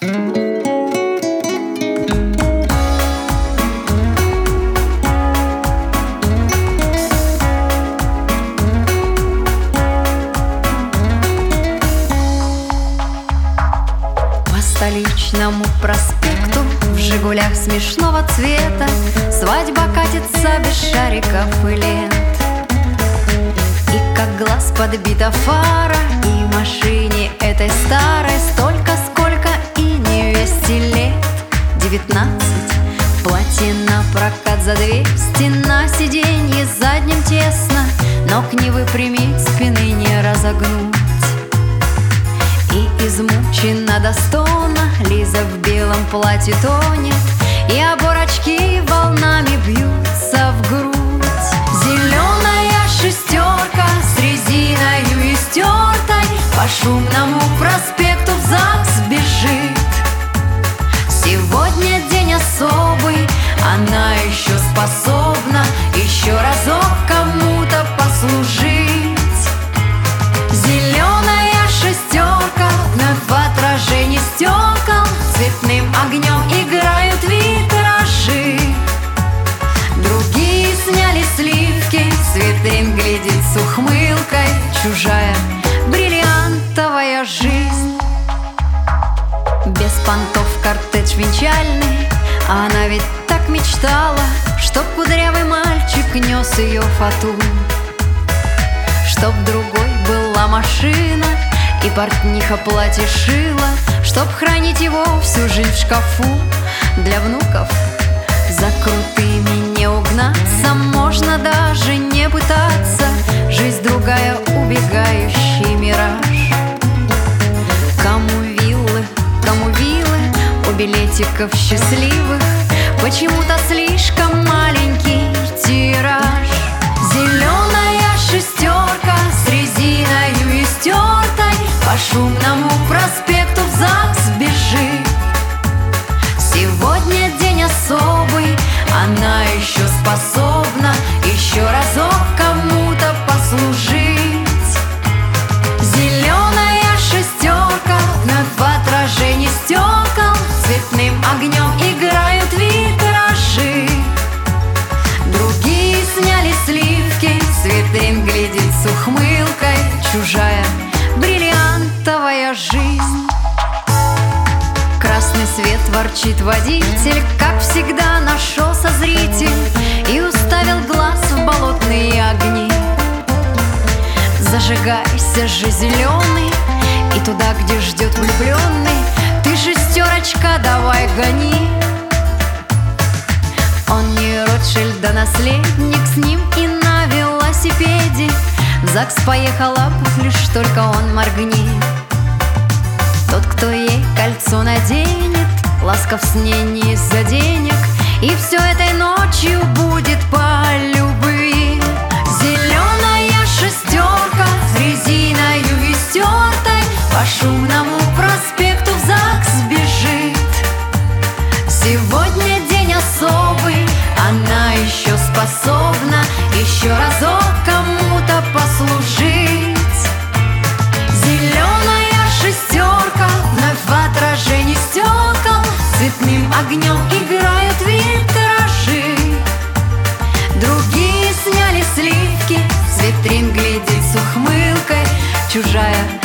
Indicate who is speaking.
Speaker 1: Столичному проспекту в «Жигулях» смешного цвета свадьба катится без шариков и лент. И как глаз подбита фара, и машине этой старой столько, сколько и невесте лет. 19, платье на прокат за 200, на сиденье задним тесно, ног не выпрямить, спины не разогнуть. И измучена до стона Лиза в белом платье тонет, и оборочки волнами бьются в грудь. Зеленая шестерка с резиною истертой по шумному проспекту в ЗАГС бежит. Сегодня день особый, она еще способна еще разок кому-то послужить. Зеленая шестерка вновь в отражении стекол цветным огнем играют витражи. Другие сняли сливки, с витрин глядит с ухмылкой чужая бриллиантовая жизнь. Без понтов кортедж венчальный, а она ведь так мечтала, чтоб кудрявый мальчик нес ее фату, чтоб другой была машина и портниха платье шила, чтоб хранить его всю жизнь в шкафу. Для внуков за крутыми не угнаться, можно даже не пытаться. Жизнь другая, убегающий мираж. Кому виллы, у билетиков счастливых почему-то слишком маленький тираж. Зеленая шестерка с резиною истертой по шумному проспекту в ЗАГС бежит. Сегодня день особый, она еще способна еще разок кому-то послужить. Зеленая шестерка вновь в отражении стекол цветным огнем играют витражи. Другие сняли сливки, с витрин глядит с ухмылкой чужая бриллиантовая жизнь. Красный свет, ворчит водитель, как всегда нашелся зритель и уставил глаз в болотные огни. Зажигайся же, зеленый, и туда, где ждет влюбленный, ты, шестерочка, давай гони. Он не Ротшильд, а наследник, с ним и на велосипеде в ЗАГС поехала, лишь только он моргнет. Тот, кто ей кольцо наденет, ласков с ней не из-за денег, и все этой ночью будет по любви. Зеленая шестерка с резиною истертой по шумному проспекту в ЗАГС бежит. Сегодня день особый, она еще способна еще разок кому-то послужить. Зеленая шестерка вновь в отражении стекол цветным огнем играют витражи. Другие сняли сливки, с витрин глядит с ухмылкой чужая